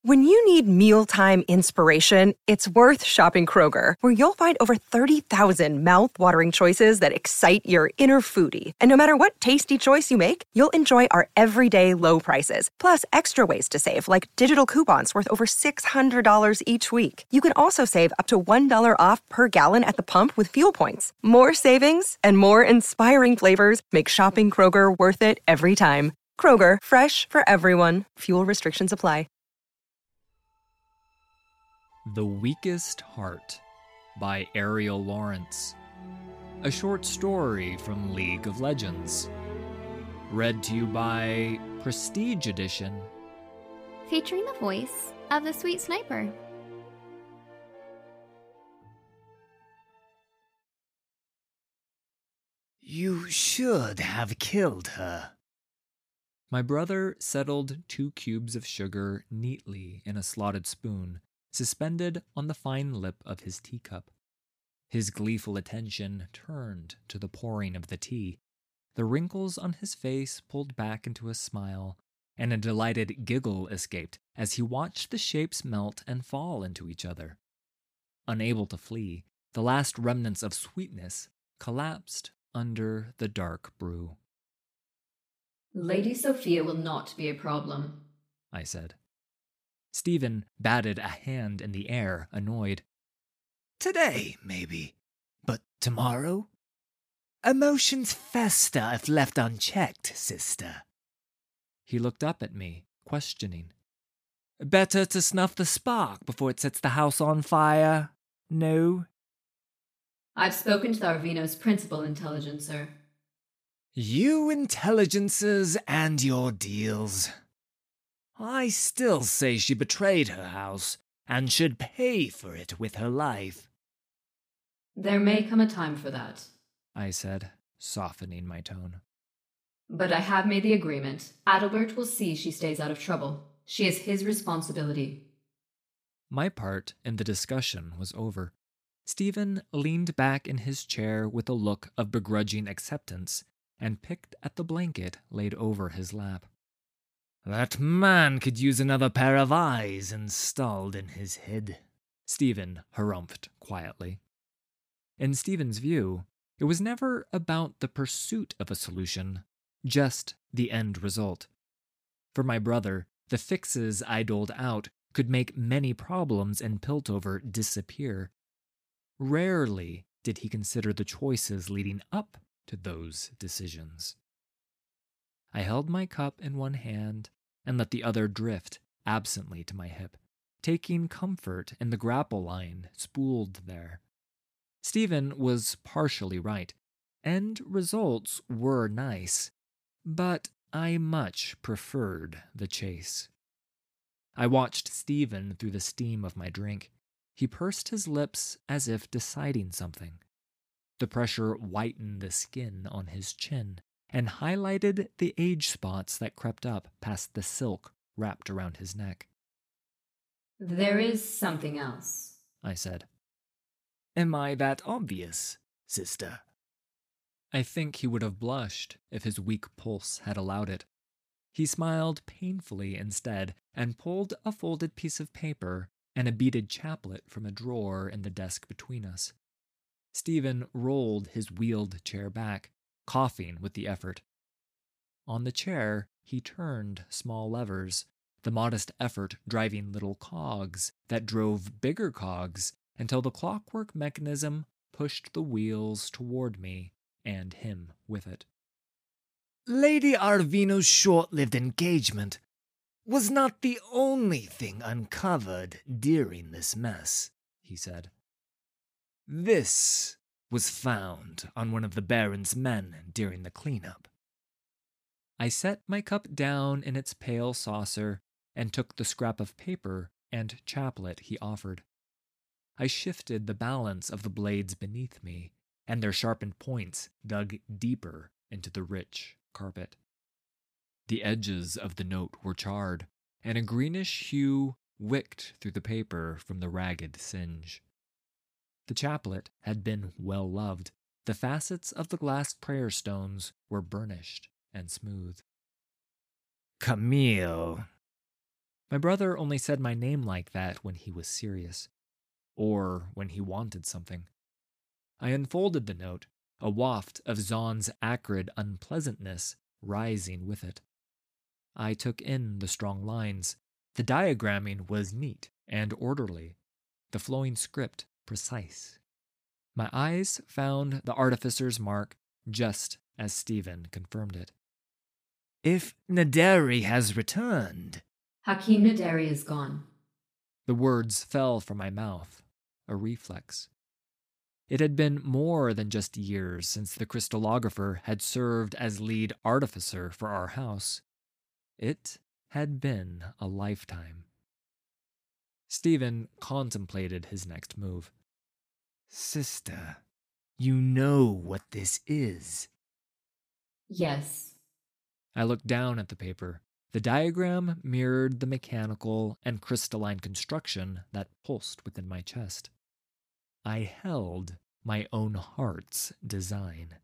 When you need mealtime inspiration, it's worth shopping Kroger, where you'll find over 30,000 mouth-watering choices that excite your inner foodie. And no matter what tasty choice you make, you'll enjoy our everyday low prices, plus extra ways to save, like digital coupons worth over $600 each week. You can also save up to $1 off per gallon at the pump with fuel points. More savings and more inspiring flavors make shopping Kroger worth it every time. Kroger, fresh for everyone. Fuel restrictions apply. The Weakest Heart by Ariel Lawrence. A short story from League of Legends. Read to you by Prestige Edition. Featuring the voice of the Sweet Sniper. You should have killed her. My brother settled 2 cubes of sugar neatly in a slotted spoon, suspended on the fine lip of his teacup. His gleeful attention turned to the pouring of the tea. The wrinkles on his face pulled back into a smile, and a delighted giggle escaped as he watched the shapes melt and fall into each other. Unable to flee, the last remnants of sweetness collapsed under the dark brew. Lady Sophia will not be a problem, I said. Stephen batted a hand in the air, annoyed. Today, maybe. But tomorrow? Emotions fester if left unchecked, sister. He looked up at me, questioning. Better to snuff the spark before it sets the house on fire? No? I've spoken to the Arvino's principal intelligencer. You intelligencers and your deals. I still say she betrayed her house, and should pay for it with her life. There may come a time for that, I said, softening my tone. But I have made the agreement. Adalbert will see she stays out of trouble. She is his responsibility. My part in the discussion was over. Stephen leaned back in his chair with a look of begrudging acceptance and picked at the blanket laid over his lap. That man could use another pair of eyes installed in his head, Stephen harumphed quietly. In Stephen's view, it was never about the pursuit of a solution, just the end result. For my brother, the fixes I doled out could make many problems in Piltover disappear. Rarely did he consider the choices leading up to those decisions. I held my cup in one hand and let the other drift absently to my hip, taking comfort in the grapple line spooled there. Stephen was partially right. End results were nice, but I much preferred the chase. I watched Stephen through the steam of my drink. He pursed his lips as if deciding something. The pressure whitened the skin on his chin and highlighted the age spots that crept up past the silk wrapped around his neck. There is something else, I said. Am I that obvious, sister? I think he would have blushed if his weak pulse had allowed it. He smiled painfully instead and pulled a folded piece of paper and a beaded chaplet from a drawer in the desk between us. Stephen rolled his wheeled chair back, coughing with the effort. On the chair, he turned small levers, the modest effort driving little cogs that drove bigger cogs until the clockwork mechanism pushed the wheels toward me and him with it. Lady Arvino's short-lived engagement was not the only thing uncovered during this mess, he said. This was found on one of the Baron's men during the cleanup. I set my cup down in its pale saucer and took the scrap of paper and chaplet he offered. I shifted the balance of the blades beneath me, and their sharpened points dug deeper into the rich carpet. The edges of the note were charred, and a greenish hue wicked through the paper from the ragged singe. The chaplet had been well loved. The facets of the glass prayer stones were burnished and smooth. Camille. My brother only said my name like that when he was serious, or when he wanted something. I unfolded the note, a waft of Zahn's acrid unpleasantness rising with it. I took in the strong lines. The diagramming was neat and orderly, the flowing script precise. My eyes found the artificer's mark just as Stephen confirmed it. If Naderi has returned. Hakim Naderi is gone. The words fell from my mouth, a reflex. It had been more than just years since the crystallographer had served as lead artificer for our house. It had been a lifetime. Stephen contemplated his next move. Sister, you know what this is. Yes. I looked down at the paper. The diagram mirrored the mechanical and crystalline construction that pulsed within my chest. I held my own heart's design.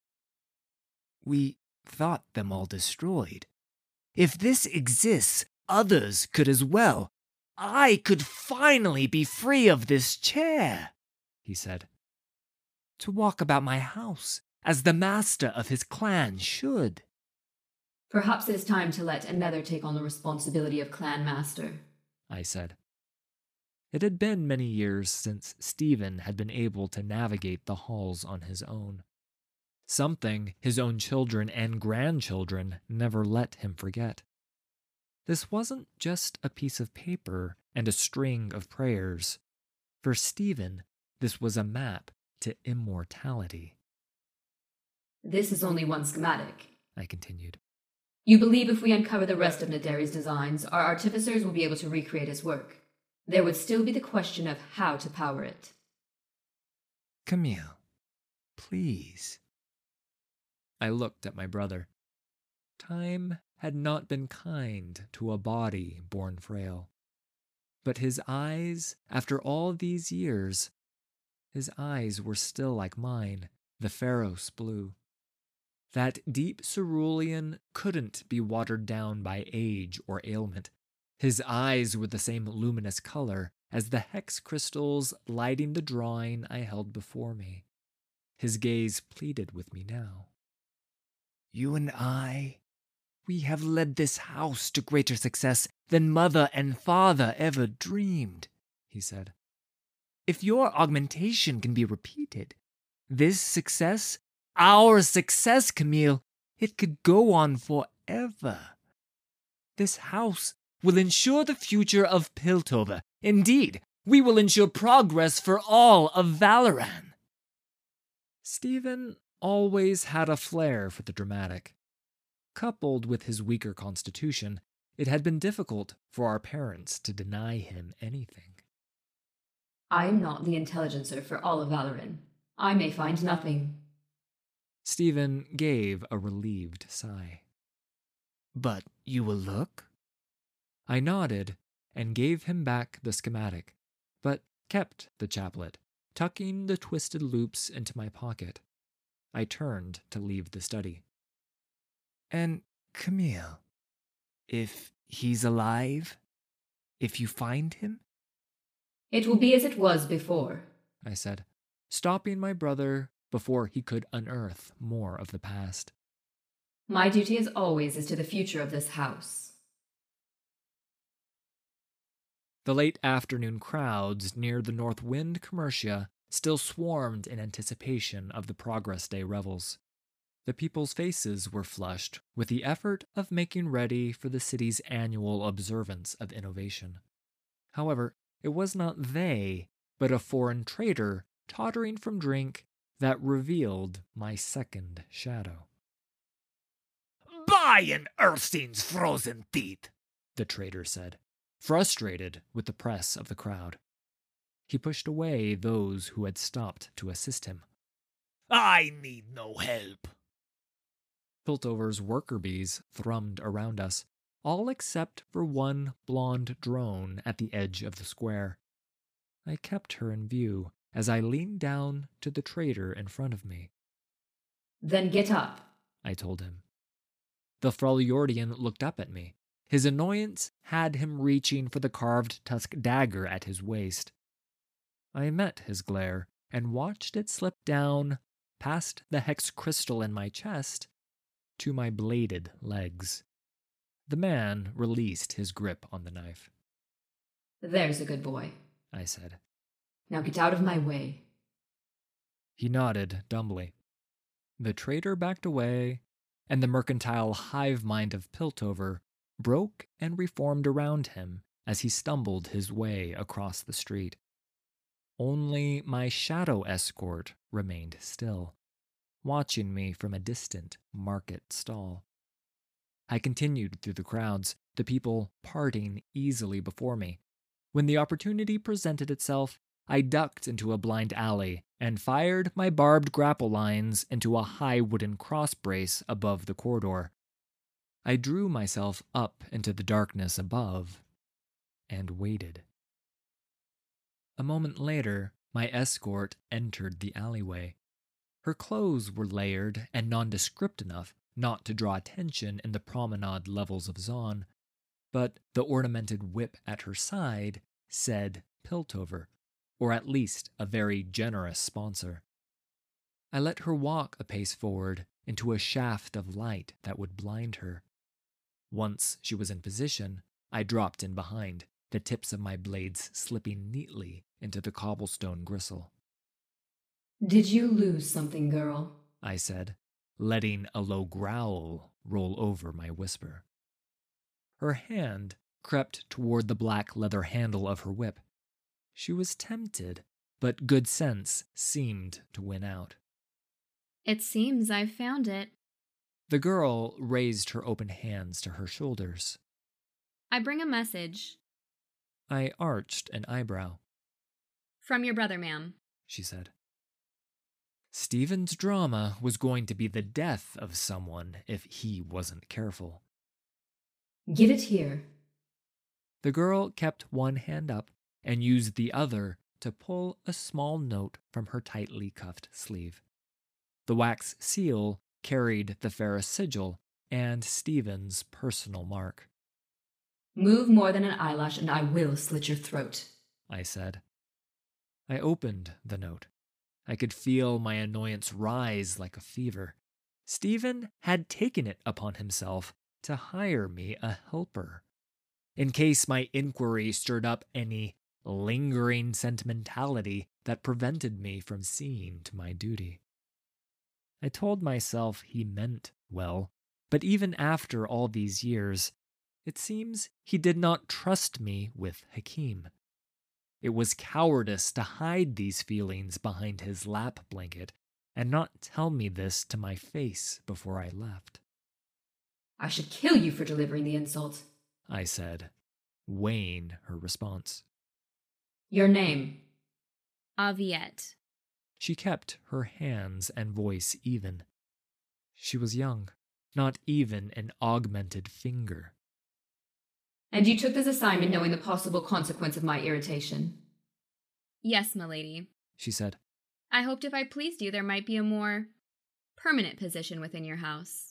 We thought them all destroyed. If this exists, others could as well. I could finally be free of this chair, he said. To walk about my house as the master of his clan should. Perhaps it is time to let another take on the responsibility of clan master, I said. It had been many years since Stephen had been able to navigate the halls on his own. Something his own children and grandchildren never let him forget. This wasn't just a piece of paper and a string of prayers. For Stephen, this was a map to immortality. This is only one schematic, I continued. You believe if we uncover the rest of Naderi's designs, our artificers will be able to recreate his work. There would still be the question of how to power it. Camille, please. I looked at my brother. Time had not been kind to a body born frail. But his eyes, after all these years, his eyes were still like mine, the Pharos blue. That deep cerulean couldn't be watered down by age or ailment. His eyes were the same luminous color as the hex crystals lighting the drawing I held before me. His gaze pleaded with me now. You and I, we have led this house to greater success than mother and father ever dreamed, he said. If your augmentation can be repeated, this success, our success, Camille, it could go on forever. This house will ensure the future of Piltover. Indeed, we will ensure progress for all of Valoran. Stephen always had a flair for the dramatic. Coupled with his weaker constitution, it had been difficult for our parents to deny him anything. I am not the intelligencer for all of Valoran. I may find nothing. Stephen gave a relieved sigh. But you will look? I nodded and gave him back the schematic, but kept the chaplet, tucking the twisted loops into my pocket. I turned to leave the study. And, Camille, if he's alive, if you find him? It will be as it was before, I said, stopping my brother before he could unearth more of the past. My duty as always is to the future of this house. The late afternoon crowds near the North Wind Commercia still swarmed in anticipation of the Progress Day revels. The people's faces were flushed with the effort of making ready for the city's annual observance of innovation. However, it was not they, but a foreign trader tottering from drink that revealed my second shadow. Buy an Erstein's frozen teeth, the trader said, frustrated with the press of the crowd. He pushed away those who had stopped to assist him. I need no help. Piltover's worker bees thrummed around us, all except for one blonde drone at the edge of the square. I kept her in view as I leaned down to the trader in front of me. Then get up, I told him. The Freljordian looked up at me, His annoyance had him reaching for the carved tusk dagger at his waist. I met his glare and watched it slip down past the hex crystal in my chest to my bladed legs. The man released his grip on the knife. There's a good boy, I said. Now get out of my way. He nodded dumbly. The traitor backed away, and the mercantile hive mind of Piltover broke and reformed around him as he stumbled his way across the street. Only my shadow escort remained still, watching me from a distant market stall. I continued through the crowds, the people parting easily before me. When the opportunity presented itself, I ducked into a blind alley and fired my barbed grapple lines into a high wooden cross brace above the corridor. I drew myself up into the darkness above and waited. A moment later, my escort entered the alleyway. Her clothes were layered and nondescript enough not to draw attention in the promenade levels of Zaun, but the ornamented whip at her side said Piltover, or at least a very generous sponsor. I let her walk a pace forward into a shaft of light that would blind her. Once she was in position, I dropped in behind, the tips of my blades slipping neatly into the cobblestone gristle. Did you lose something, girl? I said, letting a low growl roll over my whisper. Her hand crept toward the black leather handle of her whip. She was tempted, but good sense seemed to win out. It seems I've found it. The girl raised her open hands to her shoulders. I bring a message. I arched an eyebrow. From your brother, ma'am, she said. Stephen's drama was going to be the death of someone if he wasn't careful. Give it here. The girl kept one hand up and used the other to pull a small note from her tightly cuffed sleeve. The wax seal carried the Ferris sigil and Stephen's personal mark. Move more than an eyelash and I will slit your throat, I said. I opened the note. I could feel my annoyance rise like a fever. Stephen had taken it upon himself to hire me a helper, in case my inquiry stirred up any lingering sentimentality that prevented me from seeing to my duty. I told myself he meant well, but even after all these years, it seems he did not trust me with Hakim. It was cowardice to hide these feelings behind his lap blanket and not tell me this to my face before I left. I should kill you for delivering the insult, I said, weighing her response. Your name? Aviette. She kept her hands and voice even. She was young, not even an augmented finger. And you took this assignment knowing the possible consequence of my irritation? Yes, milady, she said. I hoped if I pleased you there might be a more permanent position within your house.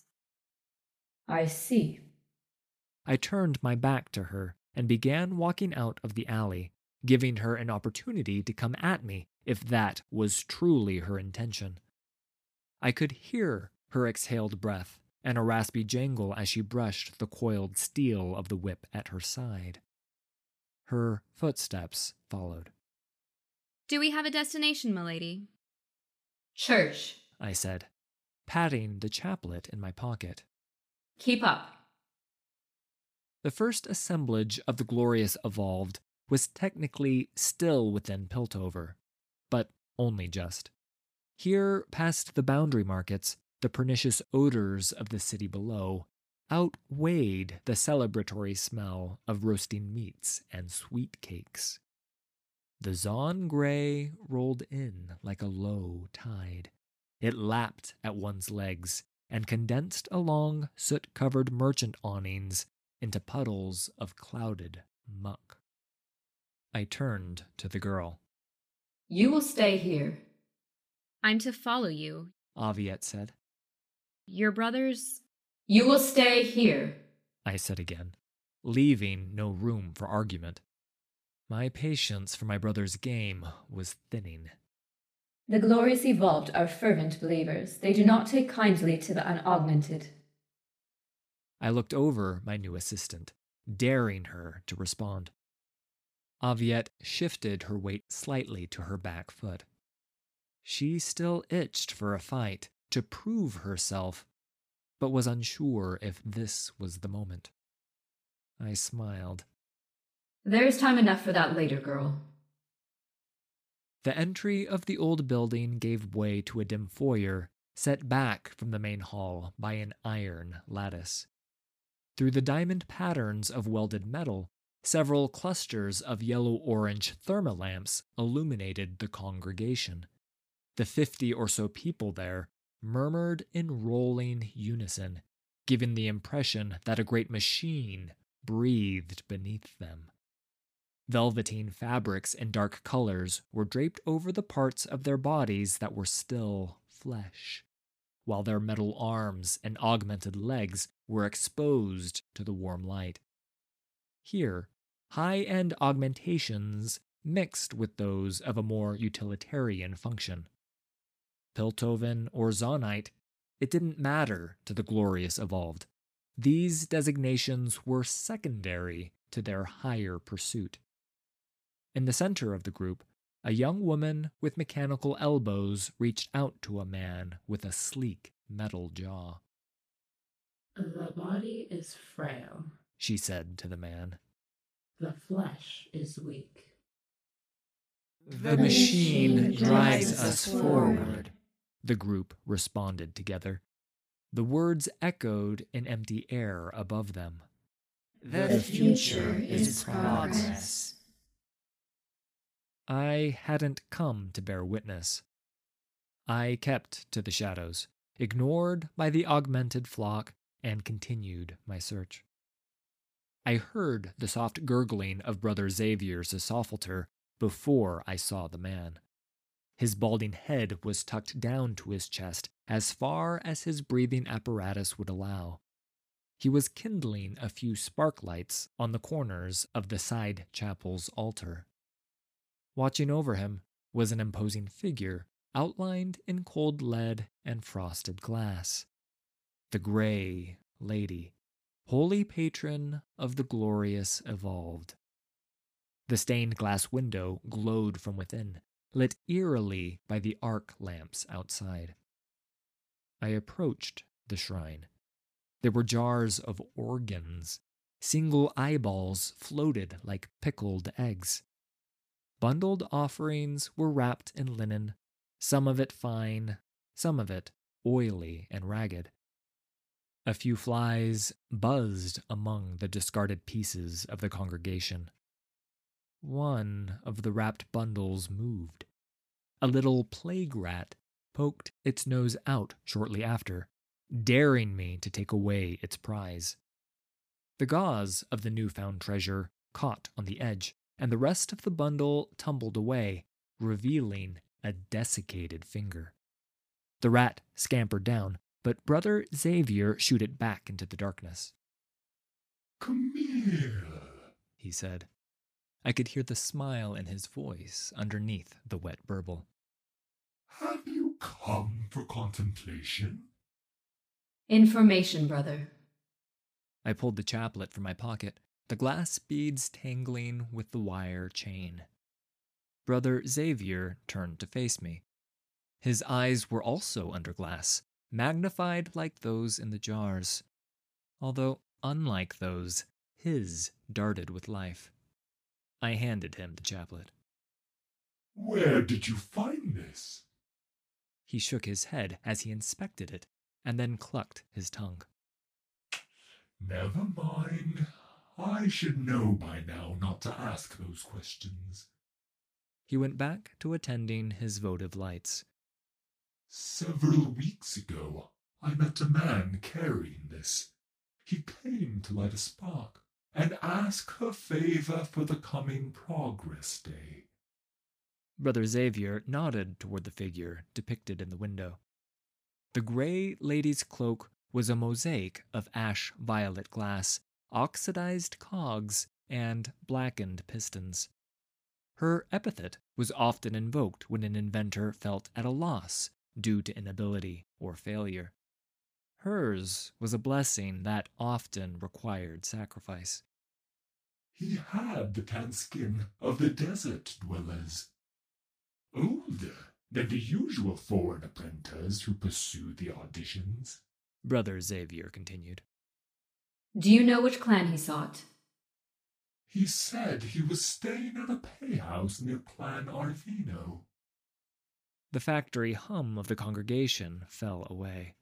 I see. I turned my back to her and began walking out of the alley, giving her an opportunity to come at me if that was truly her intention. I could hear her exhaled breath and a raspy jangle as she brushed the coiled steel of the whip at her side. Her footsteps followed. Do we have a destination, milady? Church, I said, patting the chaplet in my pocket. Keep up. The first assemblage of the Glorious Evolved was technically still within Piltover, but only just. Here, past the boundary markets, the pernicious odors of the city below outweighed the celebratory smell of roasting meats and sweet cakes. The Zaun Grey rolled in like a low tide. It lapped at one's legs and condensed along soot-covered merchant awnings into puddles of clouded muck. I turned to the girl. You will stay here. I'm to follow you, Aviette said. Your brothers... You will stay here, I said again. leaving no room for argument. My patience for my brother's game was thinning. The Glorious Evolved are fervent believers. They do not take kindly to the unaugmented. I looked over my new assistant, daring her to respond. Aviette shifted her weight slightly to her back foot. She still itched for a fight, to prove herself, but was unsure if this was the moment. I smiled. There is time enough for that later, girl. The entry of the old building gave way to a dim foyer set back from the main hall by an iron lattice. Through the diamond patterns of welded metal, several clusters of yellow-orange thermolamps illuminated the congregation. The 50 or so people there murmured in rolling unison, giving the impression that a great machine breathed beneath them. Velveteen fabrics and dark colors were draped over the parts of their bodies that were still flesh, while their metal arms and augmented legs were exposed to the warm light. Here, high-end augmentations mixed with those of a more utilitarian function. Piltover or Zonite, it didn't matter to the Glorious Evolved. These designations were secondary to their higher pursuit. In the center of the group, a young woman with mechanical elbows reached out to a man with a sleek metal jaw. The body is frail, she said to the man. The flesh is weak. The machine drives us forward, the group responded together. The words echoed in empty air above them. The future is progress. I hadn't come to bear witness. I kept to the shadows, ignored by the augmented flock, and continued my search. I heard the soft gurgling of Brother Xavier's asphalter before I saw the man. His balding head was tucked down to his chest as far as his breathing apparatus would allow. He was kindling a few spark lights on the corners of the side chapel's altar. Watching over him was an imposing figure outlined in cold lead and frosted glass. The Gray Lady, holy patron of the Glorious Evolved. The stained glass window glowed from within, lit eerily by the arc lamps outside. I approached the shrine. There were jars of organs. Single eyeballs floated like pickled eggs. Bundled offerings were wrapped in linen, some of it fine, some of it oily and ragged. A few flies buzzed among the discarded pieces of the congregation. One of the wrapped bundles moved. A little plague rat poked its nose out shortly after, daring me to take away its prize. The gauze of the newfound treasure caught on the edge, and the rest of the bundle tumbled away, revealing a desiccated finger. The rat scampered down, but Brother Xavier shooed it back into the darkness. "Camille," he said. I could hear the smile in his voice underneath the wet burble. "Have you come for contemplation?" Information, brother. I pulled the chaplet from my pocket, the glass beads tangling with the wire chain. Brother Xavier turned to face me. His eyes were also under glass, magnified like those in the jars. Although, unlike those, his darted with life. I handed him the chaplet. "Where did you find this?" He shook his head as he inspected it, and then clucked his tongue. "Never mind. I should know by now not to ask those questions." He went back to attending his votive lights. "Several weeks ago, I met a man carrying this. He came to light a spark and ask her favor for the coming Progress Day." Brother Xavier nodded toward the figure depicted in the window. The Gray Lady's cloak was a mosaic of ash-violet glass oxidized cogs, and blackened pistons. Her epithet was often invoked when an inventor felt at a loss due to inability or failure. Hers was a blessing that often required sacrifice. He had the tan skin of the desert dwellers, older than the usual foreign apprentices who pursue the auditions. Brother Xavier continued. Do you know which clan he sought? He said he was staying at a playhouse near Clan Arvino. The factory hum of the congregation fell away.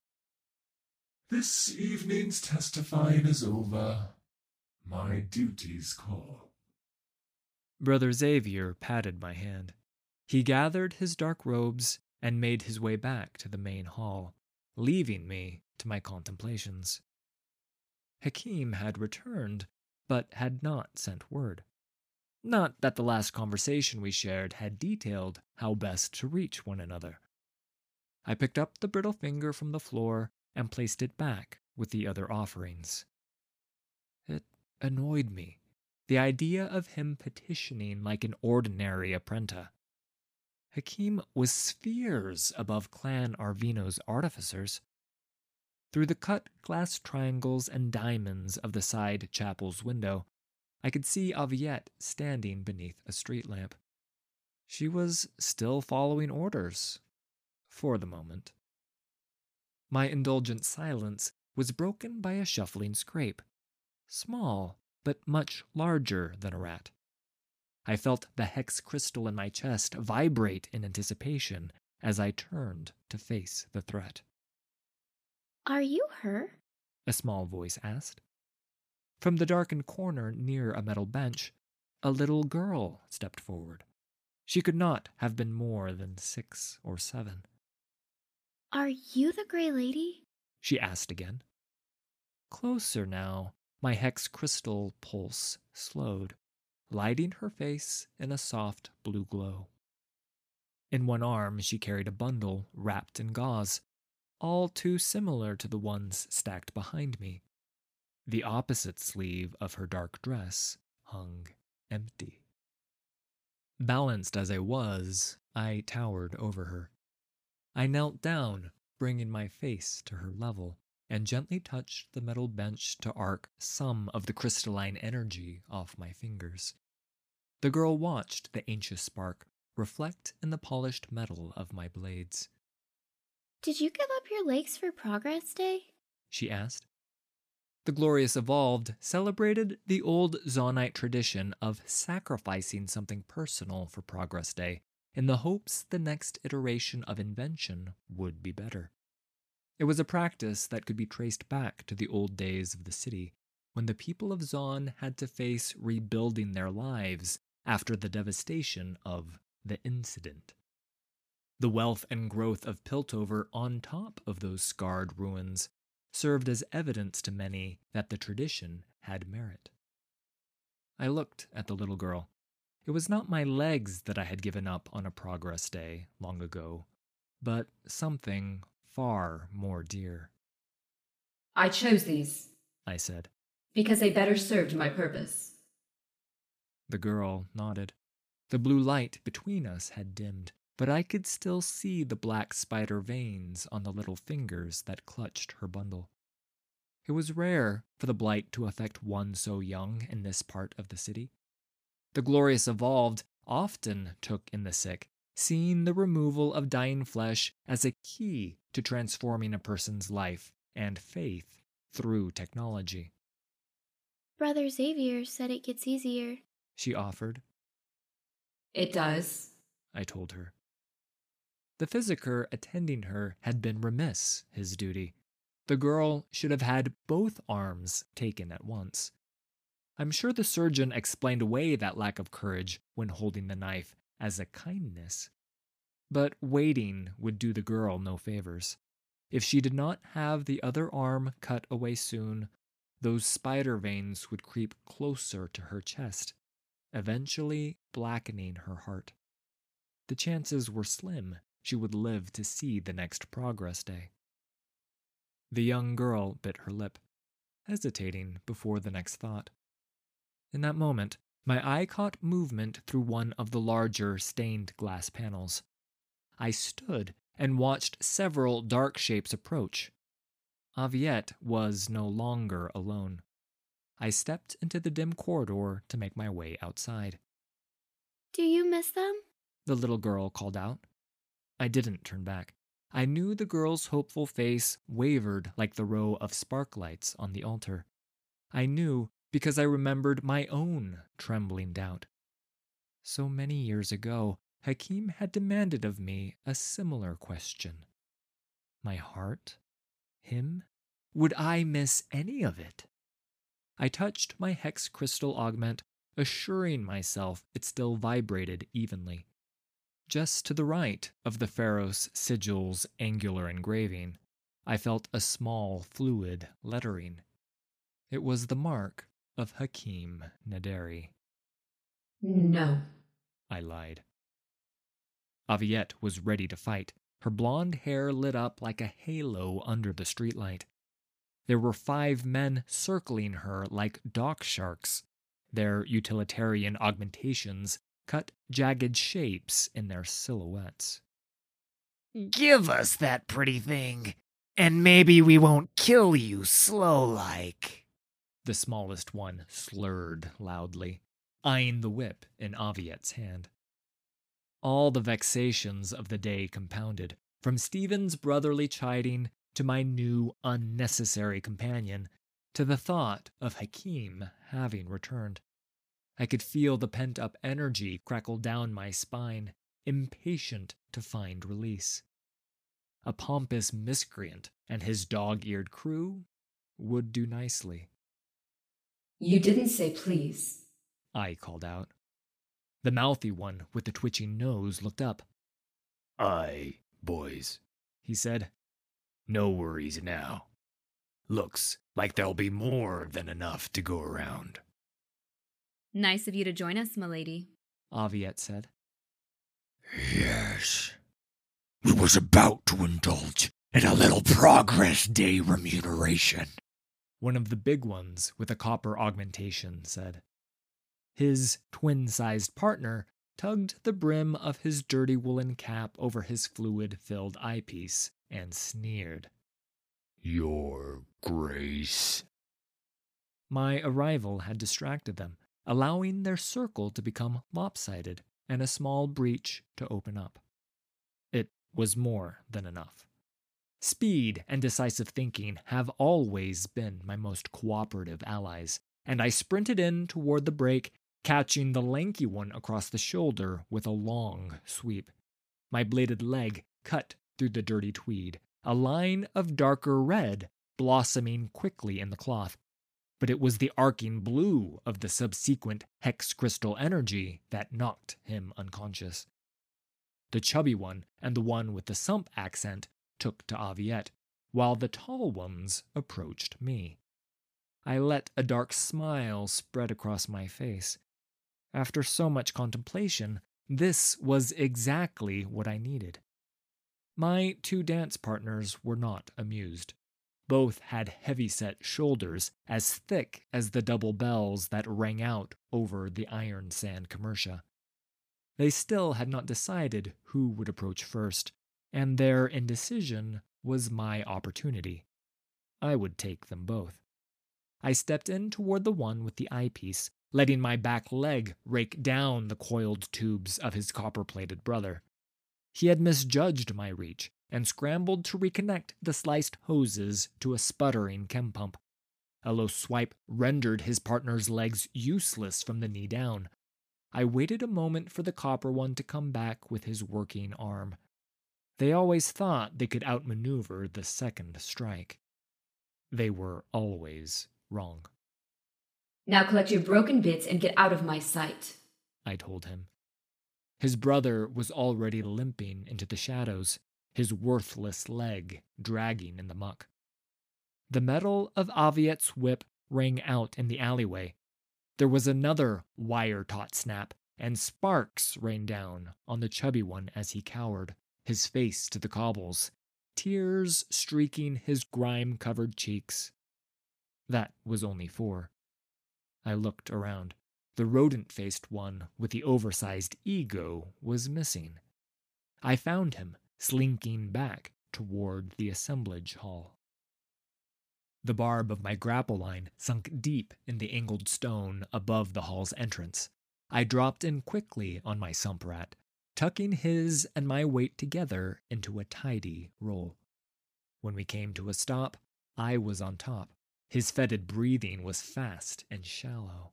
This evening's testifying is over. My duties call. Brother Xavier patted my hand. He gathered his dark robes and made his way back to the main hall, leaving me to my contemplations. Hakim had returned, but had not sent word. Not that the last conversation we shared had detailed how best to reach one another. I picked up the brittle finger from the floor and placed it back with the other offerings. It annoyed me, the idea of him petitioning like an ordinary apprentice. Hakim was spheres above Clan Arvino's artificers. Through the cut glass triangles and diamonds of the side chapel's window, I could see Aviette standing beneath a street lamp. She was still following orders, for the moment. My indulgent silence was broken by a shuffling scrape, small but much larger than a rat. I felt the hex crystal in my chest vibrate in anticipation as I turned to face the threat. Are you her? A small voice asked. From the darkened corner near a metal bench, a little girl stepped forward. She could not have been more than 6 or 7. Are you the Grey Lady? She asked again. Closer now, my hex crystal pulse slowed, lighting her face in a soft blue glow. In one arm she carried a bundle wrapped in gauze, all too similar to the ones stacked behind me. The opposite sleeve of her dark dress hung empty. Balanced as I was, I towered over her. I knelt down, bringing my face to her level, and gently touched the metal bench to arc some of the crystalline energy off my fingers. The girl watched the ancient spark reflect in the polished metal of my blades. Did you give up your legs for Progress Day? She asked. The Glorious Evolved celebrated the old Zonite tradition of sacrificing something personal for Progress Day in the hopes the next iteration of invention would be better. It was a practice that could be traced back to the old days of the city, when the people of Zon had to face rebuilding their lives after the devastation of the incident. The wealth and growth of Piltover on top of those scarred ruins served as evidence to many that the tradition had merit. I looked at the little girl. It was not my legs that I had given up on a Progress Day long ago, but something far more dear. I chose these, I said, because they better served my purpose. The girl nodded. The blue light between us had dimmed, but I could still see the black spider veins on the little fingers that clutched her bundle. It was rare for the blight to affect one so young in this part of the city. The Glorious Evolved often took in the sick, seeing the removal of dying flesh as a key to transforming a person's life and faith through technology. Brother Xavier said it gets easier, She offered. It does, I told her. The physiker attending her had been remiss, his duty. The girl should have had both arms taken at once. I'm sure the surgeon explained away that lack of courage when holding the knife as a kindness. But waiting would do the girl no favors. If she did not have the other arm cut away soon, those spider veins would creep closer to her chest, eventually blackening her heart. The chances were slim she would live to see the next Progress Day. The young girl bit her lip. hesitating before the next thought. In that moment, my eye caught movement through one of the larger stained glass panels. I stood and watched several dark shapes approach. Aviette was no longer alone. I stepped into the dim corridor to make my way outside. Do you miss them? The little girl called out. I didn't turn back. I knew the girl's hopeful face wavered like the row of sparklights on the altar. I knew because I remembered my own trembling doubt. So many years ago, Hakim had demanded of me a similar question. My heart? Him? Would I miss any of it? I touched my hex crystal augment, assuring myself it still vibrated evenly. Just to the right of the Pharos sigil's angular engraving, I felt a small fluid lettering. It was the mark of Hakim Naderi. No, I lied. Aviette was ready to fight, her blonde hair lit up like a halo under the streetlight. There were 5 men circling her like dock sharks. Their utilitarian augmentations cut jagged shapes in their silhouettes. Give us that pretty thing, and maybe we won't kill you slow-like. The smallest one slurred loudly, eyeing the whip in Aviette's hand. All the vexations of the day compounded, from Stephen's brotherly chiding to my new unnecessary companion, to the thought of Hakim having returned. I could feel the pent-up energy crackle down my spine, impatient to find release. A pompous miscreant and his dog-eared crew would do nicely. you didn't say please. I called out. The mouthy one with the twitching nose looked up. Aye, boys, he said. No worries now. Looks like there'll be more than enough to go around. Nice of you to join us, milady. Aviette said. Yes. We was about to indulge in a little Progress Day remuneration. One of the big ones with a copper augmentation said. His twin-sized partner tugged the brim of his dirty woolen cap over his fluid-filled eyepiece and sneered. Your Grace. My arrival had distracted them, allowing their circle to become lopsided and a small breach to open up. It was more than enough. Speed and decisive thinking have always been my most cooperative allies, and I sprinted in toward the break, catching the lanky one across the shoulder with a long sweep. My bladed leg cut through the dirty tweed, a line of darker red blossoming quickly in the cloth. But it was the arcing blue of the subsequent hex crystal energy that knocked him unconscious. The chubby one and the one with the sump accent took to Aviette, while the tall ones approached me. I let a dark smile spread across my face. After so much contemplation, this was exactly what I needed. My 2 dance partners were not amused. Both had heavy-set shoulders as thick as the double bells that rang out over the iron sand commercia. They still had not decided who would approach first, and their indecision was my opportunity. I would take them both. I stepped in toward the one with the eyepiece, letting my back leg rake down the coiled tubes of his copper-plated brother. He had misjudged my reach and scrambled to reconnect the sliced hoses to a sputtering chem pump. A low swipe rendered his partner's legs useless from the knee down. I waited a moment for the copper one to come back with his working arm. They always thought they could outmaneuver the second strike. They were always wrong. Now collect your broken bits and get out of my sight, I told him. His brother was already limping into the shadows, his worthless leg dragging in the muck. The metal of Aviette's whip rang out in the alleyway. There was another wire-taut snap, and sparks rained down on the chubby one as he cowered, his face to the cobbles, tears streaking his grime-covered cheeks. That was only 4. I looked around. The rodent-faced one with the oversized ego was missing. I found him, slinking back toward the assemblage hall. The barb of my grapple line sunk deep in the angled stone above the hall's entrance. I dropped in quickly on my sumprat, tucking his and my weight together into a tidy roll. When we came to a stop, I was on top. His fetid breathing was fast and shallow.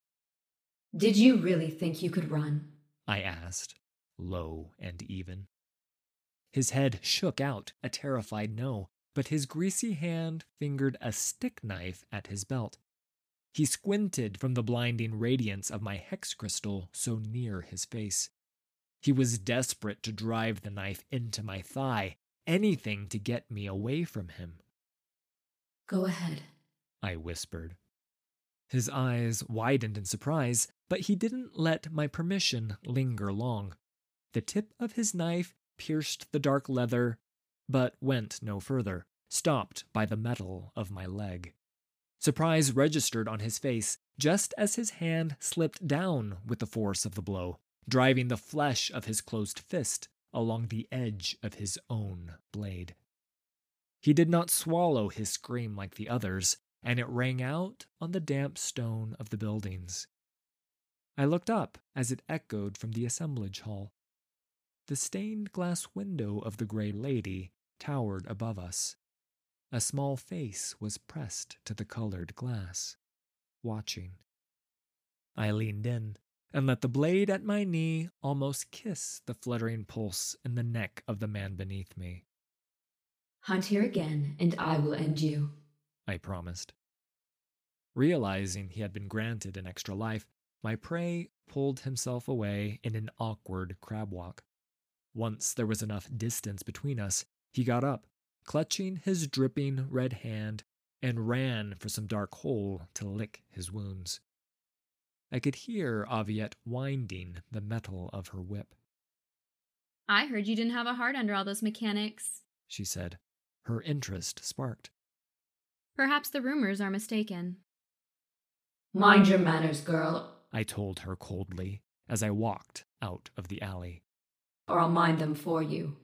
Did you really think you could run? I asked, low and even. His head shook out a terrified no, but his greasy hand fingered a stick knife at his belt. He squinted from the blinding radiance of my hex crystal so near his face. He was desperate to drive the knife into my thigh, anything to get me away from him. Go ahead, I whispered. His eyes widened in surprise, but he didn't let my permission linger long. The tip of his knife pierced the dark leather, but went no further, stopped by the metal of my leg. Surprise registered on his face just as his hand slipped down with the force of the blow, driving the flesh of his closed fist along the edge of his own blade. He did not swallow his scream like the others, and it rang out on the damp stone of the buildings. I looked up as it echoed from the assemblage hall. The stained glass window of the Gray Lady towered above us. A small face was pressed to the colored glass, watching. I leaned in and let the blade at my knee almost kiss the fluttering pulse in the neck of the man beneath me. Hunt here again, and I will end you, I promised. Realizing he had been granted an extra life, my prey pulled himself away in an awkward crab walk. Once there was enough distance between us, he got up, clutching his dripping red hand, and ran for some dark hole to lick his wounds. I could hear Aviette winding the metal of her whip. I heard you didn't have a heart under all those mechanics, she said. Her interest sparked. Perhaps the rumors are mistaken. Mind your manners, girl, I told her coldly as I walked out of the alley. Or I'll mind them for you.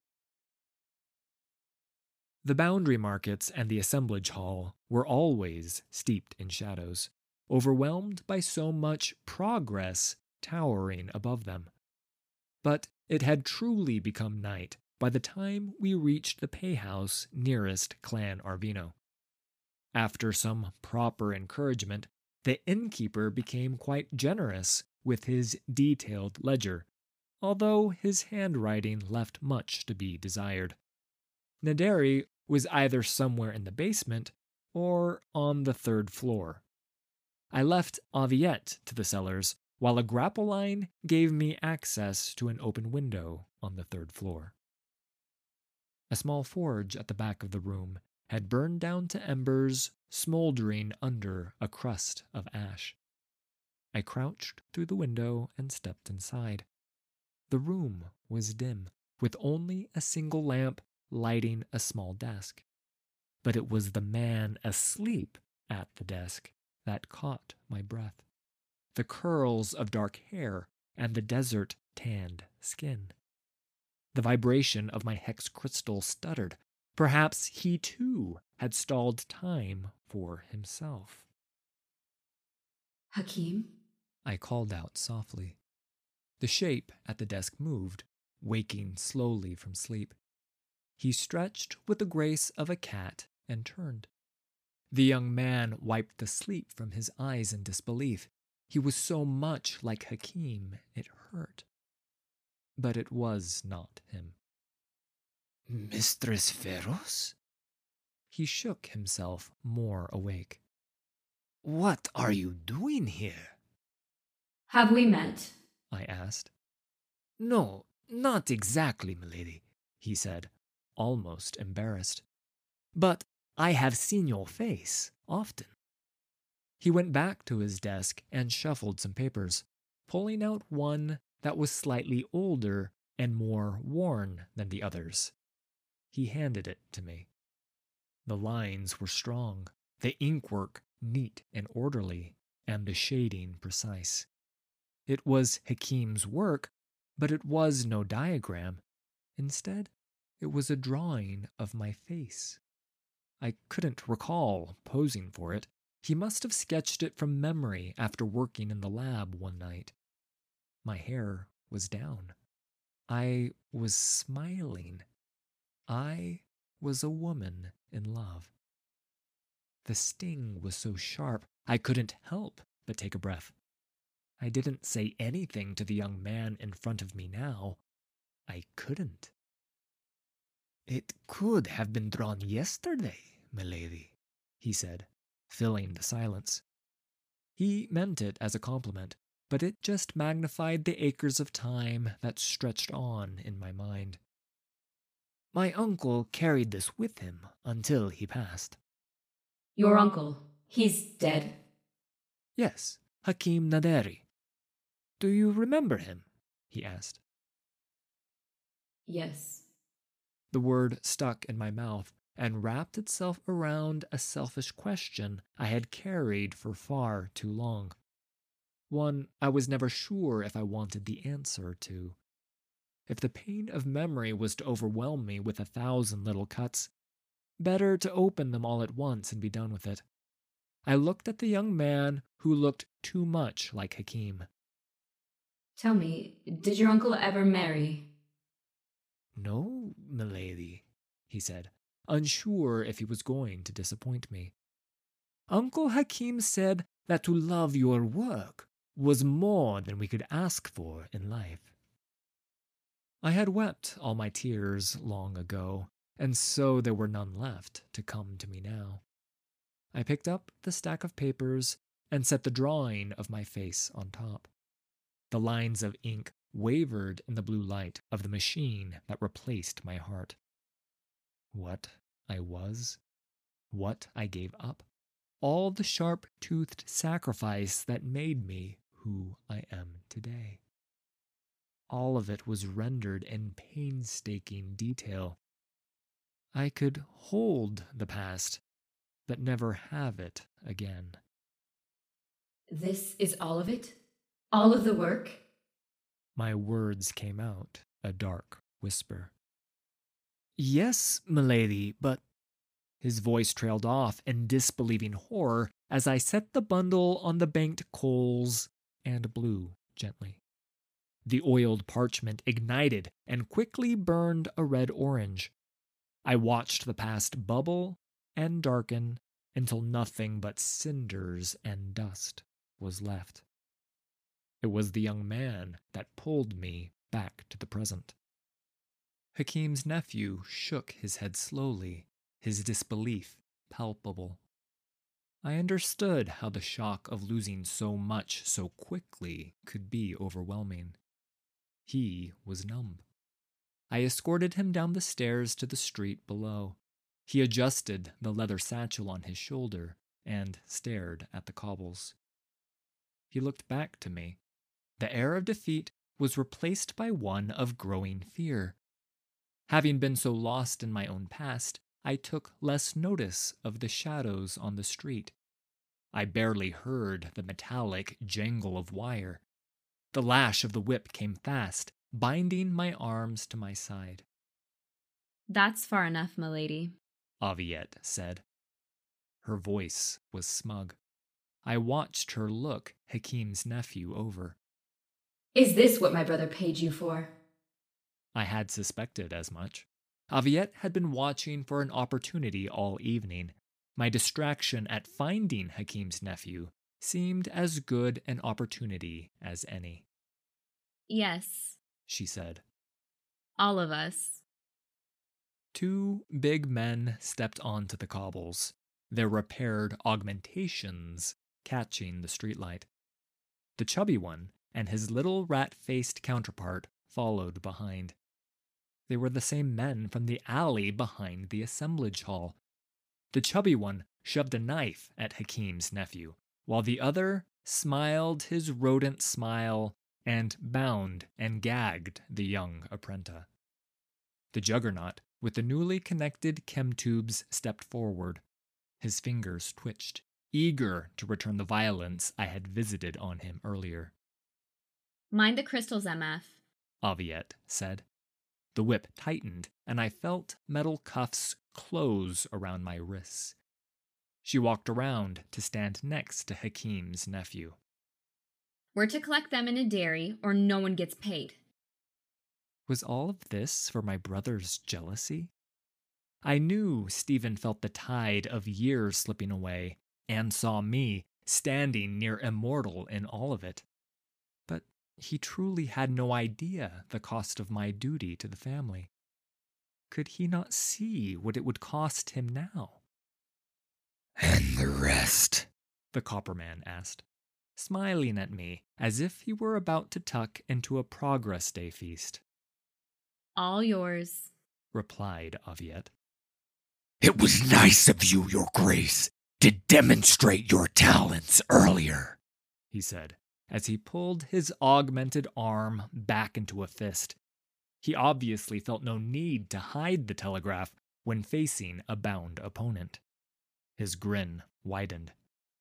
The boundary markets and the assemblage hall were always steeped in shadows, overwhelmed by so much progress towering above them. But it had truly become night by the time we reached the payhouse nearest Clan Arvino. After some proper encouragement, the innkeeper became quite generous with his detailed ledger, although his handwriting left much to be desired. Naderi was either somewhere in the basement or on the 3rd floor. I left Aviette to the cellars, while a grapple line gave me access to an open window on the 3rd floor. A small forge at the back of the room had burned down to embers, smoldering under a crust of ash. I crouched through the window and stepped inside. The room was dim, with only a single lamp lighting a small desk. But it was the man asleep at the desk that caught my breath. The curls of dark hair and the desert-tanned skin. The vibration of my hex crystal stuttered. Perhaps he too had stalled time for himself. Hakim? I called out softly. The shape at the desk moved, waking slowly from sleep. He stretched with the grace of a cat and turned. The young man wiped the sleep from his eyes in disbelief. He was so much like Hakim, it hurt. But it was not him. Mistress Feros? He shook himself more awake. What are you doing here? Have we met? I asked. No, not exactly, milady, he said, almost embarrassed. But I have seen your face often. He went back to his desk and shuffled some papers, pulling out one that was slightly older and more worn than the others. He handed it to me. The lines were strong, the inkwork neat and orderly, and the shading precise. It was Hakim's work, but it was no diagram. Instead, it was a drawing of my face. I couldn't recall posing for it. He must have sketched it from memory after working in the lab one night. My hair was down. I was smiling. I was a woman in love. The sting was so sharp, I couldn't help but take a breath. I didn't say anything to the young man in front of me now. I couldn't. "It could have been drawn yesterday, milady," he said, filling the silence. He meant it as a compliment, but it just magnified the acres of time that stretched on in my mind. "My uncle carried this with him until he passed." Your uncle, he's dead? "Yes, Hakim Naderi. Do you remember him?" he asked. Yes. The word stuck in my mouth and wrapped itself around a selfish question I had carried for far too long. One I was never sure if I wanted the answer to. If the pain of memory was to overwhelm me with 1,000 little cuts, better to open them all at once and be done with it. I looked at the young man who looked too much like Hakim. Tell me, did your uncle ever marry? "No, milady," he said, unsure if he was going to disappoint me. "Uncle Hakim said that to love your work was more than we could ask for in life." I had wept all my tears long ago, and so there were none left to come to me now. I picked up the stack of papers and set the drawing of my face on top. The lines of ink wavered in the blue light of the machine that replaced my heart. What I was, what I gave up, all the sharp-toothed sacrifice that made me who I am today. All of it was rendered in painstaking detail. I could hold the past, but never have it again. This is all of it? All of the work? My words came out, a dark whisper. "Yes, milady, but—" His voice trailed off in disbelieving horror as I set the bundle on the banked coals and blew gently. The oiled parchment ignited and quickly burned a red-orange. I watched the past bubble and darken until nothing but cinders and dust was left. It was the young man that pulled me back to the present. Hakim's nephew shook his head slowly, his disbelief palpable. I understood how the shock of losing so much so quickly could be overwhelming. He was numb. I escorted him down the stairs to the street below. He adjusted the leather satchel on his shoulder and stared at the cobbles. He looked back to me. The air of defeat was replaced by one of growing fear. Having been so lost in my own past, I took less notice of the shadows on the street. I barely heard the metallic jangle of wire. The lash of the whip came fast, binding my arms to my side. "That's far enough, milady," Aviette said. Her voice was smug. I watched her look Hakim's nephew over. Is this what my brother paid you for? I had suspected as much. Aviette had been watching for an opportunity all evening. My distraction at finding Hakim's nephew seemed as good an opportunity as any. "Yes," she said. "all of us." 2 big men stepped onto the cobbles, their repaired augmentations catching the streetlight. The chubby one and his little rat-faced counterpart followed behind. They were the same men from the alley behind the assemblage hall. The chubby one shoved a knife at Hakim's nephew, while the other smiled his rodent smile and bound and gagged the young apprentice. The juggernaut, with the newly connected chem tubes, stepped forward. His fingers twitched, eager to return the violence I had visited on him earlier. Mind the crystals, MF, Aviette said. The whip tightened, and I felt metal cuffs close around my wrists. She walked around to stand next to Hakim's nephew. We're to collect them in a dairy, or no one gets paid. Was all of this for my brother's jealousy? I knew Stephen felt the tide of years slipping away and saw me standing near immortal in all of it. But he truly had no idea the cost of my duty to the family. Could he not see what it would cost him now? And the rest? The Copperman asked, smiling at me as if he were about to tuck into a Progress Day feast. All yours, replied Aviette. It was nice of you, Your Grace, to demonstrate your talents earlier, he said, as he pulled his augmented arm back into a fist. He obviously felt no need to hide the telegraph when facing a bound opponent. His grin widened.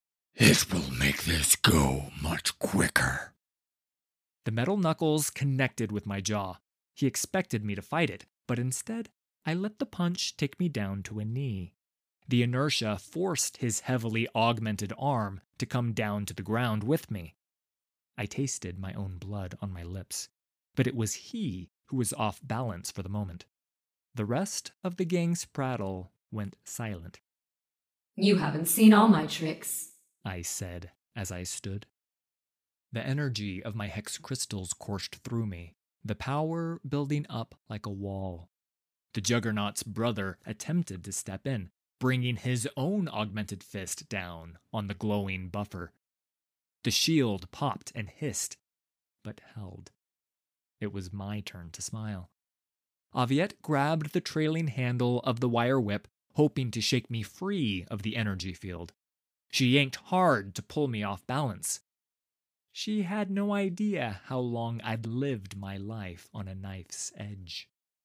It will make this go much quicker. The metal knuckles connected with my jaw. He expected me to fight it, but instead, I let the punch take me down to a knee. The inertia forced his heavily augmented arm to come down to the ground with me. I tasted my own blood on my lips, but it was he who was off balance for the moment. The rest of the gang's prattle went silent. You haven't seen all my tricks, I said as I stood. The energy of my hex crystals coursed through me, the power building up like a wall. The Juggernaut's brother attempted to step in, bringing his own augmented fist down on the glowing buffer. The shield popped and hissed, but held. It was my turn to smile. Aviette grabbed the trailing handle of the wire whip, hoping to shake me free of the energy field. She yanked hard to pull me off balance. She had no idea how long I'd lived my life on a knife's edge.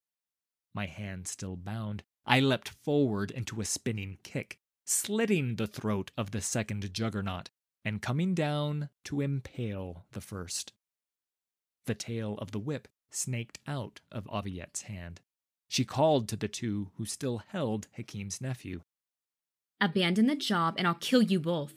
My hand still bound, I leapt forward into a spinning kick, slitting the throat of the second Juggernaut and coming down to impale the first. The tail of the whip snaked out of Aviette's hand. She called to the two who still held Hakim's nephew. Abandon the job and I'll kill you both.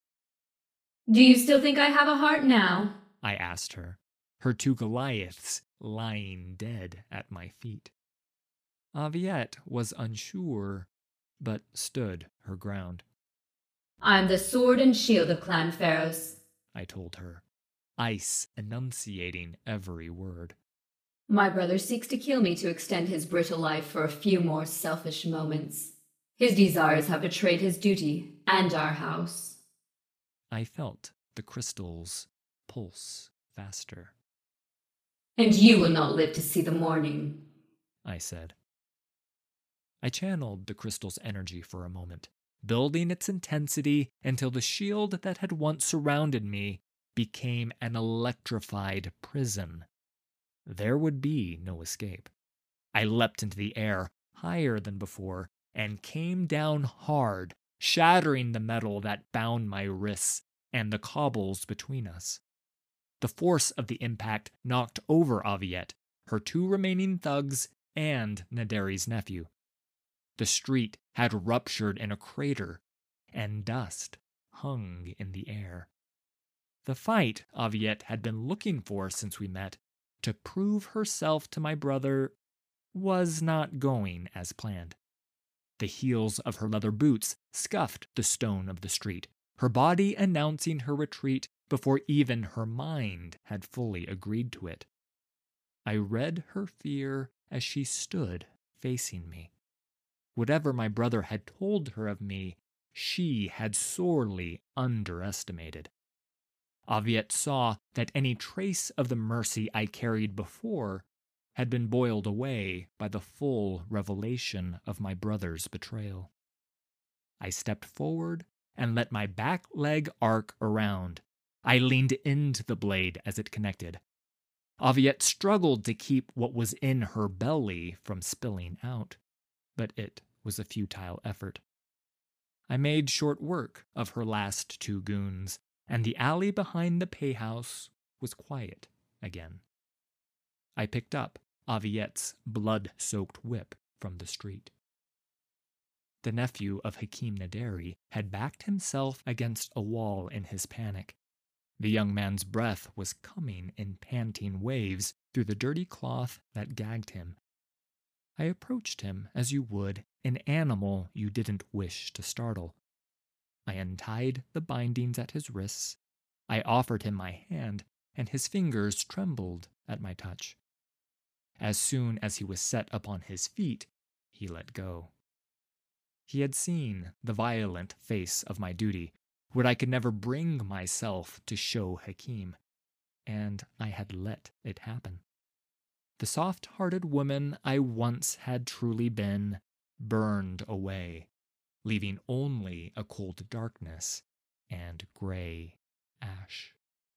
Do you still think I have a heart now? I asked her, her two Goliaths lying dead at my feet. Aviette was unsure, but stood her ground. I'm the sword and shield of Clan Pharos, I told her, ice enunciating every word. My brother seeks to kill me to extend his brittle life for a few more selfish moments. His desires have betrayed his duty and our house. I felt the crystals pulse faster. And you will not live to see the morning, I said. I channeled the crystal's energy for a moment, building its intensity until the shield that had once surrounded me became an electrified prison. There would be no escape. I leapt into the air, higher than before, and came down hard, shattering the metal that bound my wrists and the cobbles between us. The force of the impact knocked over Aviette, her two remaining thugs, and Naderi's nephew. The street had ruptured in a crater, and dust hung in the air. The fight Aviette had been looking for since we met, to prove herself to my brother, was not going as planned. The heels of her leather boots scuffed the stone of the street, her body announcing her retreat before even her mind had fully agreed to it. I read her fear as she stood facing me. Whatever my brother had told her of me, she had sorely underestimated. Aviette saw that any trace of the mercy I carried before had been boiled away by the full revelation of my brother's betrayal. I stepped forward and let my back leg arc around. I leaned into the blade as it connected. Aviette struggled to keep what was in her belly from spilling out, but it was a futile effort. I made short work of her last two goons, and the alley behind the payhouse was quiet again. I picked up Aviette's blood-soaked whip from the street. The nephew of Hakim Naderi had backed himself against a wall in his panic. The young man's breath was coming in panting waves through the dirty cloth that gagged him. I approached him as you would an animal you didn't wish to startle. I untied the bindings at his wrists. I offered him my hand, and his fingers trembled at my touch. As soon as he was set upon his feet, he let go. He had seen the violent face of my duty, what I could never bring myself to show Hakim, and I had let it happen. The soft-hearted woman I once had truly been burned away, leaving only a cold darkness and gray ash.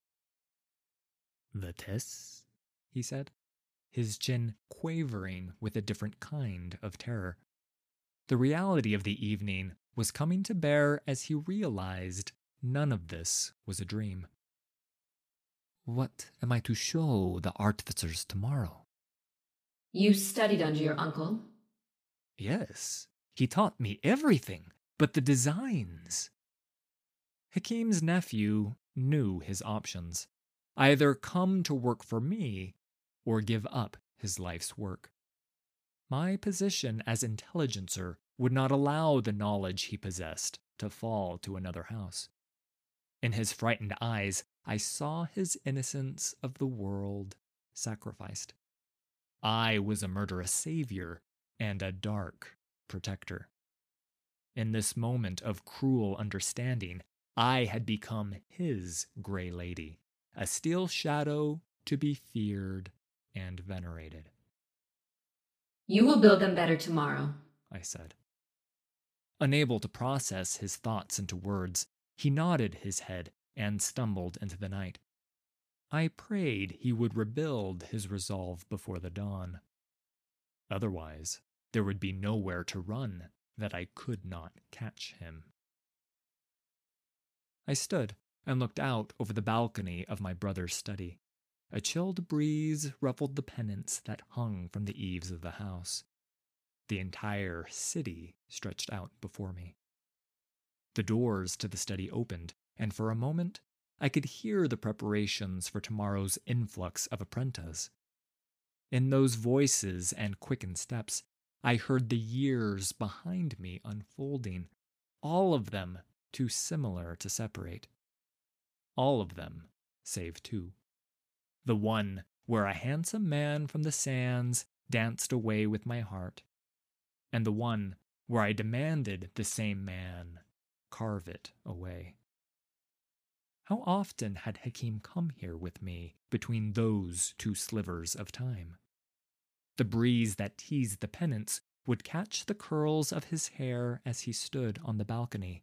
"Vitesse?" he said, his chin quavering with a different kind of terror. The reality of the evening was coming to bear as he realized none of this was a dream. "What am I to show the artificers tomorrow?" You studied under your uncle? "Yes, he taught me everything but the designs." Hakim's nephew knew his options. Either come to work for me or give up his life's work. My position as intelligencer would not allow the knowledge he possessed to fall to another house. In his frightened eyes, I saw his innocence of the world sacrificed. I was a murderous savior and a dark protector. In this moment of cruel understanding, I had become his gray lady, a steel shadow to be feared and venerated. You will build them better tomorrow, I said. Unable to process his thoughts into words, he nodded his head and stumbled into the night. I prayed he would rebuild his resolve before the dawn. Otherwise, there would be nowhere to run that I could not catch him. I stood and looked out over the balcony of my brother's study. A chilled breeze ruffled the pennants that hung from the eaves of the house. The entire city stretched out before me. The doors to the study opened, and for a moment I could hear the preparations for tomorrow's influx of apprentices. In those voices and quickened steps, I heard the years behind me unfolding, all of them too similar to separate. All of them, save two. The one where a handsome man from the sands danced away with my heart, and the one where I demanded the same man carve it away. How often had Hakim come here with me between those two slivers of time? The breeze that teased the pennants would catch the curls of his hair as he stood on the balcony.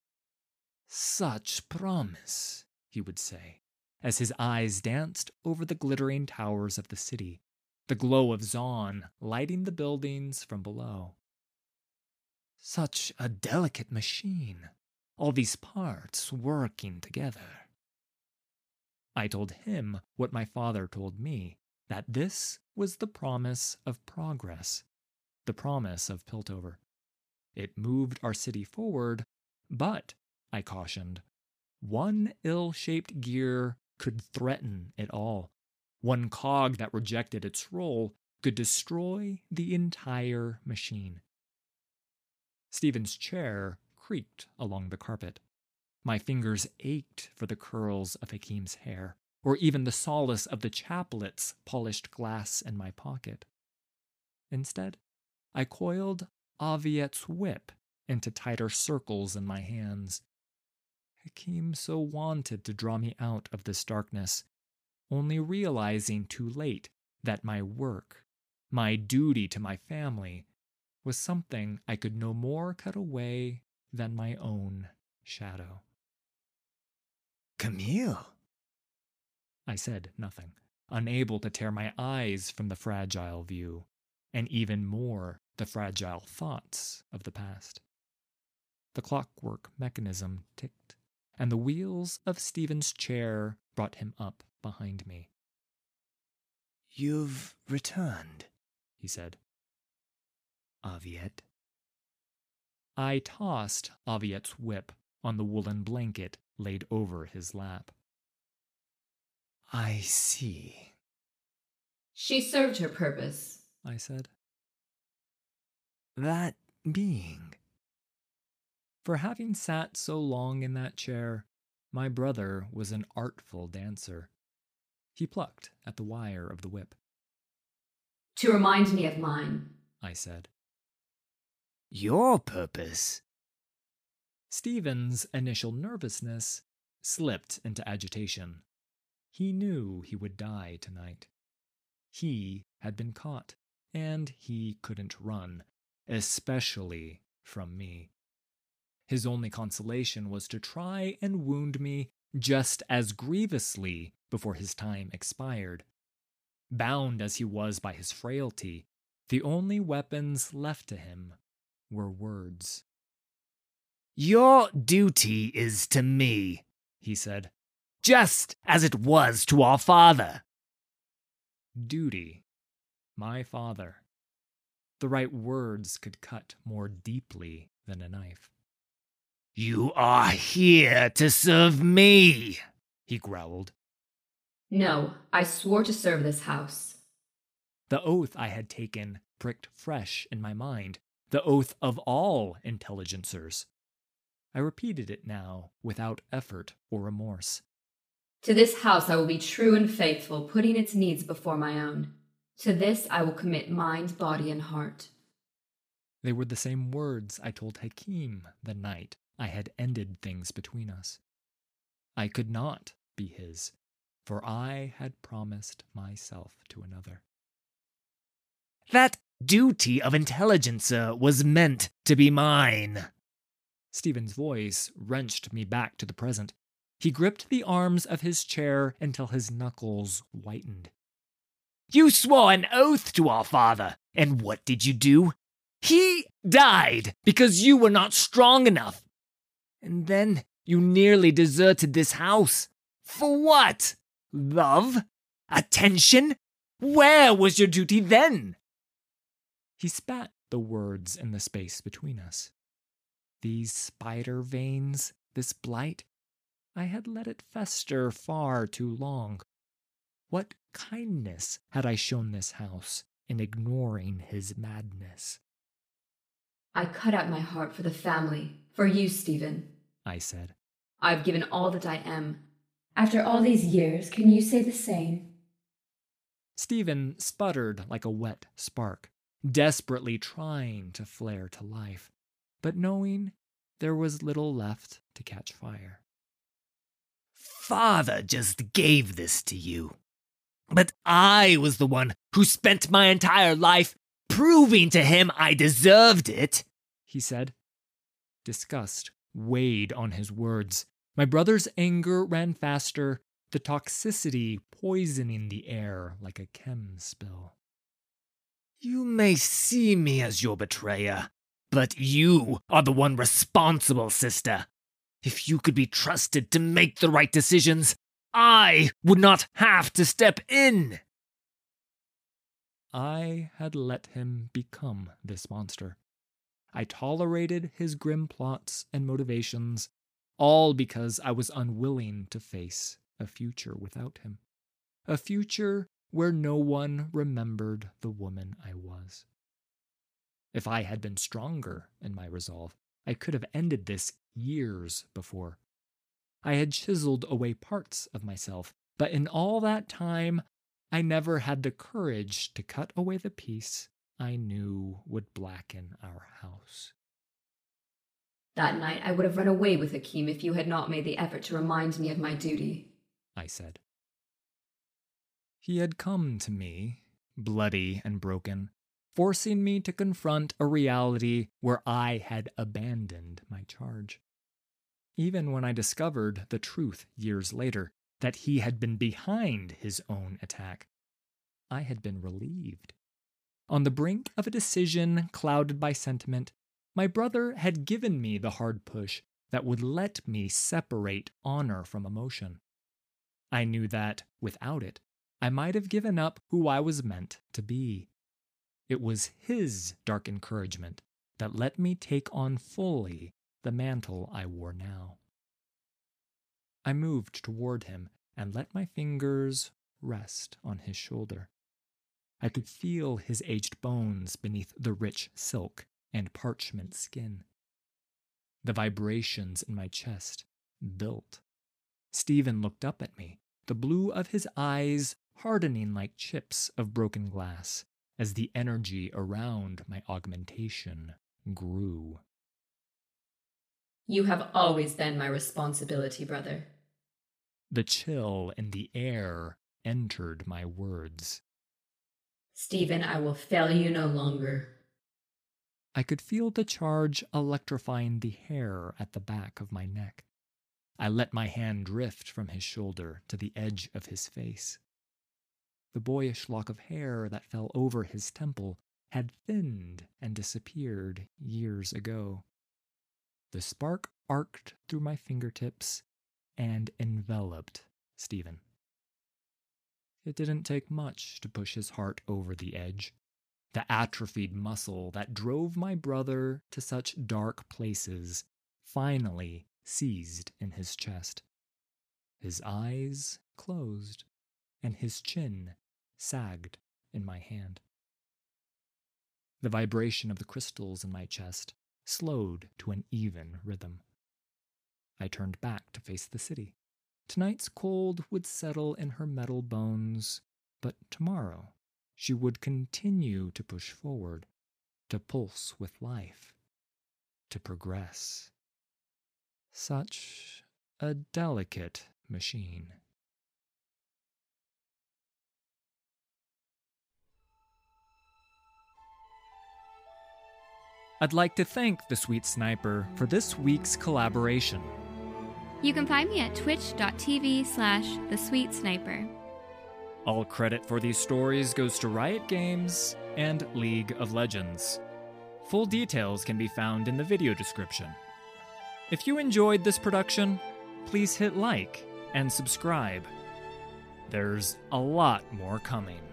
"Such promise," he would say, as his eyes danced over the glittering towers of the city, the glow of Zon lighting the buildings from below. "Such a delicate machine, all these parts working together." I told him what my father told me, that this was the promise of progress, the promise of Piltover. It moved our city forward, but, I cautioned, one ill-shaped gear could threaten it all. One cog that rejected its role could destroy the entire machine. Stephen's chair creaked along the carpet. My fingers ached for the curls of Hakim's hair, or even the solace of the chaplet's polished glass in my pocket. Instead, I coiled Aviette's whip into tighter circles in my hands. Hakim so wanted to draw me out of this darkness, only realizing too late that my work, my duty to my family, was something I could no more cut away than my own shadow. "Camille!" I said nothing, unable to tear my eyes from the fragile view, and even more the fragile thoughts of the past. The clockwork mechanism ticked, and the wheels of Stephen's chair brought him up behind me. "You've returned," he said. "Aviette." I tossed Aviette's whip on the woolen blanket laid over his lap. "I see," She served her purpose, I said. "That being." For having sat so long in that chair, my brother was an artful dancer. He plucked at the wire of the whip. to remind me of mine. I said. "Your purpose?" Stephen's initial nervousness slipped into agitation. He knew he would die tonight. He had been caught, and he couldn't run, especially from me. His only consolation was to try and wound me just as grievously before his time expired. Bound as he was by his frailty, the only weapons left to him were words. "Your duty is to me," he said, "just as it was to our father." Duty. My father. The right words could cut more deeply than a knife. "You are here to serve me," he growled. No, I swore to serve this house. The oath I had taken pricked fresh in my mind, the oath of all intelligencers. I repeated it now without effort or remorse. To this house I will be true and faithful, putting its needs before my own. To this I will commit mind, body, and heart. They were the same words I told Hakim the night I had ended things between us. I could not be his, for I had promised myself to another. "That duty of intelligencer was meant to be mine." Stephen's voice wrenched me back to the present. He gripped the arms of his chair until his knuckles whitened. "You swore an oath to our father, and what did you do? He died because you were not strong enough. And then you nearly deserted this house. For what? Love? Attention? Where was your duty then?" He spat the words in the space between us. These spider veins, this blight, I had let it fester far too long. What kindness had I shown this house in ignoring his madness? I cut out my heart for the family, for you, Stephen. I said. I've given all that I am. After all these years, can you say the same? Stephen sputtered like a wet spark, desperately trying to flare to life, but knowing there was little left to catch fire. "Father just gave this to you. But I was the one who spent my entire life proving to him I deserved it," he said. Disgust weighed on his words. My brother's anger ran faster, the toxicity poisoning the air like a chem spill. "You may see me as your betrayer, but you are the one responsible, sister. If you could be trusted to make the right decisions, I would not have to step in." I had let him become this monster. I tolerated his grim plots and motivations, all because I was unwilling to face a future without him. A future where no one remembered the woman I was. If I had been stronger in my resolve, I could have ended this years before. I had chiseled away parts of myself, but in all that time, I never had the courage to cut away the piece I knew would blacken our house. That night I would have run away with Hakim if you had not made the effort to remind me of my duty, I said. He had come to me, bloody and broken, forcing me to confront a reality where I had abandoned my charge. Even when I discovered the truth years later, that he had been behind his own attack, I had been relieved. On the brink of a decision clouded by sentiment, My brother had given me the hard push that would let me separate honor from emotion. I knew that, without it, I might have given up who I was meant to be. It was his dark encouragement that let me take on fully the mantle I wore now. I moved toward him and let my fingers rest on his shoulder. I could feel his aged bones beneath the rich silk and parchment skin. The vibrations in my chest built. Stephen looked up at me, the blue of his eyes hardening like chips of broken glass as the energy around my augmentation grew. You have always been my responsibility, brother. The chill in the air entered my words. Stephen, I will fail you no longer. I could feel the charge electrifying the hair at the back of my neck. I let my hand drift from his shoulder to the edge of his face. The boyish lock of hair that fell over his temple had thinned and disappeared years ago. The spark arced through my fingertips and enveloped Stephen. It didn't take much to push his heart over the edge. The atrophied muscle that drove my brother to such dark places finally seized in his chest. His eyes closed, and his chin sagged in my hand. The vibration of the crystals in my chest slowed to an even rhythm. I turned back to face the city. Tonight's cold would settle in her metal bones, but tomorrow she would continue to push forward, to pulse with life, to progress. Such a delicate machine. I'd like to thank The Sweet Sniper for this week's collaboration. You can find me at twitch.tv/thesweetsniper. All credit for these stories goes to Riot Games and League of Legends. Full details can be found in the video description. If you enjoyed this production, please hit like and subscribe. There's a lot more coming.